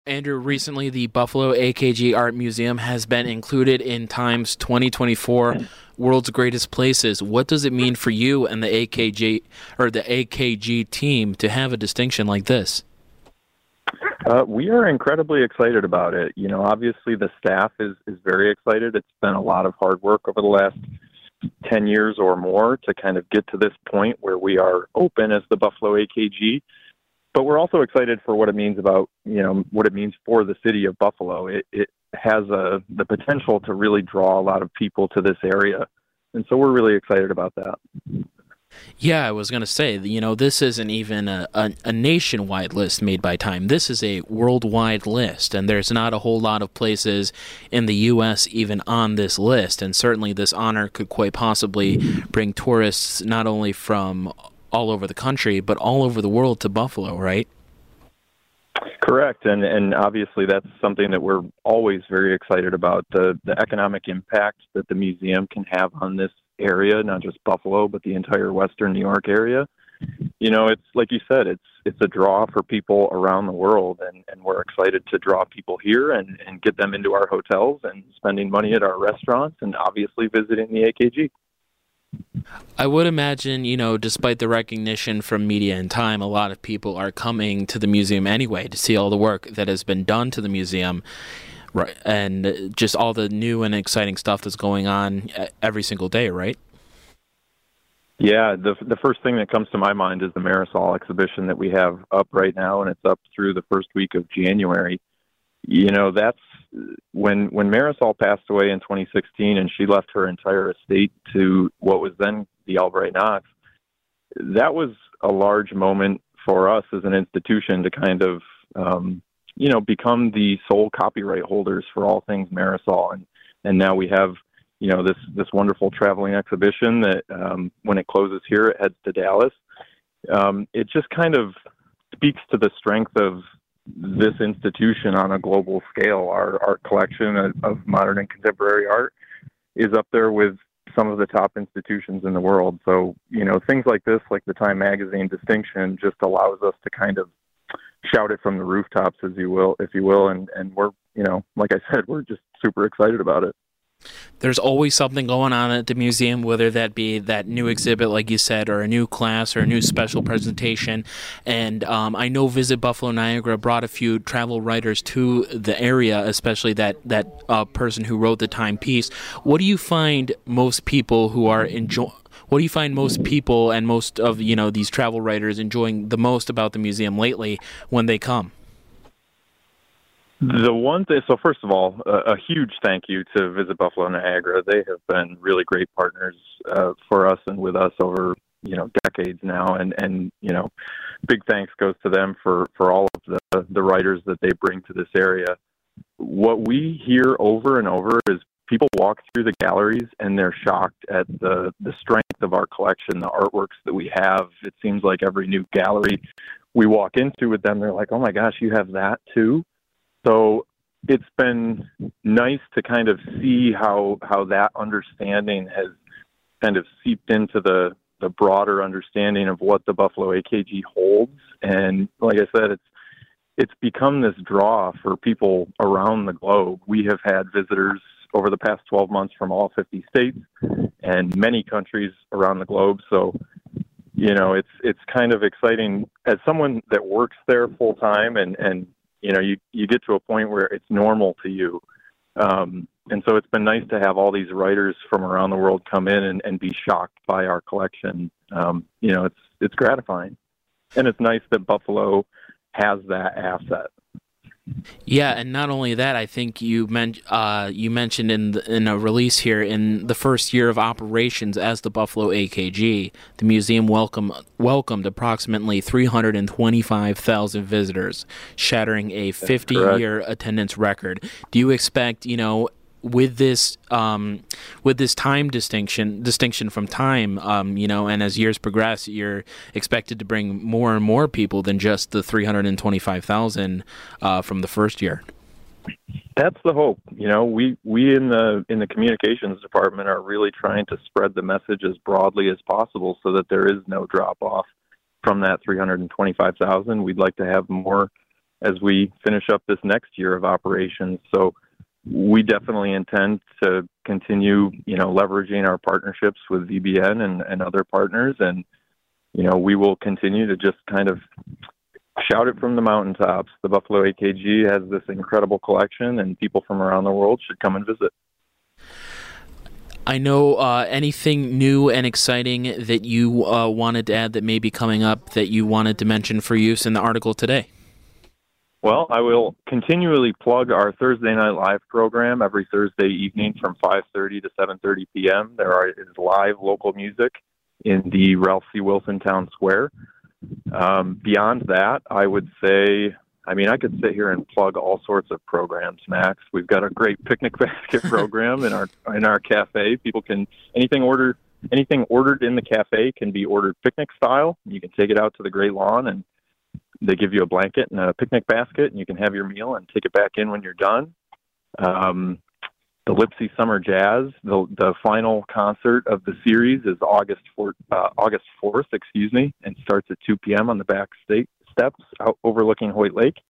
Andrew, recently the Buffalo AKG Art Museum has been included in Time's 2024 World's Greatest Places. What does it mean for you and the AKG or the AKG team to have a distinction like this? We are incredibly excited about it. You know, obviously the staff is very excited. It's been a lot of hard work over the last 10 years or more to kind of get to this point where we are open as the Buffalo AKG. But we're also excited for what it means about, what it means for the city of Buffalo. It has the potential to really draw a lot of people to this area. And so we're really excited about that. Yeah, I was going to say, this isn't even a nationwide list made by Time. This is a worldwide list, and there's not a whole lot of places in the U.S. even on this list. And certainly this honor could quite possibly bring tourists not only from all over the country, but all over the world to Buffalo, right? Correct, and obviously that's something that we're always very excited about, the economic impact that the museum can have on this area, not just Buffalo, but the entire Western New York area. You know, it's like you said, it's a draw for people around the world, and we're excited to draw people here and get them into our hotels and spending money at our restaurants and obviously visiting the AKG. I would imagine, despite the recognition from media and Time, a lot of people are coming to the museum anyway to see all the work that has been done to the museum, right? And just all the new and exciting stuff that's going on every single day, right? Yeah, the first thing that comes to my mind is the Marisol exhibition that we have up right now, and it's up through the first week of January. You know, that's when Marisol passed away in 2016 and she left her entire estate to what was then the Albright Knox. That was a large moment for us as an institution to kind of, become the sole copyright holders for all things Marisol. And now we have, this wonderful traveling exhibition that when it closes here, it heads to Dallas. It just kind of speaks to the strength of this institution on a global scale. Our art collection of modern and contemporary art is up there with some of the top institutions in the world. So, things like this, like the Time Magazine distinction, just allows us to kind of shout it from the rooftops, if you will. And we're, like I said, we're just super excited about it. There's always something going on at the museum, whether that be that new exhibit, like you said, or a new class or a new special presentation. And I know Visit Buffalo Niagara brought a few travel writers to the area, especially that person who wrote the Time piece. What do you find most people who are What do you find most people and most of these travel writers enjoying the most about the museum lately when they come? The one thing, so first of all, a huge thank you to Visit Buffalo Niagara. They have been really great partners for us and with us over, decades now. And big thanks goes to them for all of the writers that they bring to this area. What we hear over and over is people walk through the galleries and they're shocked at the strength of our collection, the artworks that we have. It seems like every new gallery we walk into with them, they're like, oh my gosh, you have that too? So it's been nice to kind of see how that understanding has kind of seeped into the broader understanding of what the Buffalo AKG holds. And like I said, it's become this draw for people around the globe. We have had visitors over the past 12 months from all 50 states and many countries around the globe. So, it's kind of exciting as someone that works there full time and you get to a point where it's normal to you. And so it's been nice to have all these writers from around the world come in and be shocked by our collection. It's gratifying. And it's nice that Buffalo has that asset. Yeah, and not only that, I think you mentioned in a release here, in the first year of operations as the Buffalo AKG, the museum welcomed approximately 325,000 visitors, shattering a 50-year attendance record. Do you expect, with this time distinction from Time, and as years progress, you're expected to bring more and more people than just the 325,000 from the first year? That's the hope. We in the communications department are really trying to spread the message as broadly as possible so that there is no drop off from that 325,000. We'd like to have more as we finish up this next year of operations. So we definitely intend to continue, leveraging our partnerships with VBN and other partners. And, we will continue to just kind of shout it from the mountaintops. The Buffalo AKG has this incredible collection, and people from around the world should come and visit. I know anything new and exciting that you wanted to add that may be coming up that you wanted to mention for use in the article today? Well, I will continually plug our Thursday Night Live program every Thursday evening from 5:30 to 7:30 p.m. Is live local music in the Ralph C. Wilson Town Square. Beyond that, I would say, I could sit here and plug all sorts of programs, Max. We've got a great picnic basket program in our cafe. People can anything ordered in the cafe can be ordered picnic style. You can take it out to the Great Lawn, and they give you a blanket and a picnic basket, and you can have your meal and take it back in when you're done. The Lipsy Summer Jazz, the final concert of the series is August 4th, and starts at 2 p.m. on the back steps overlooking Hoyt Lake.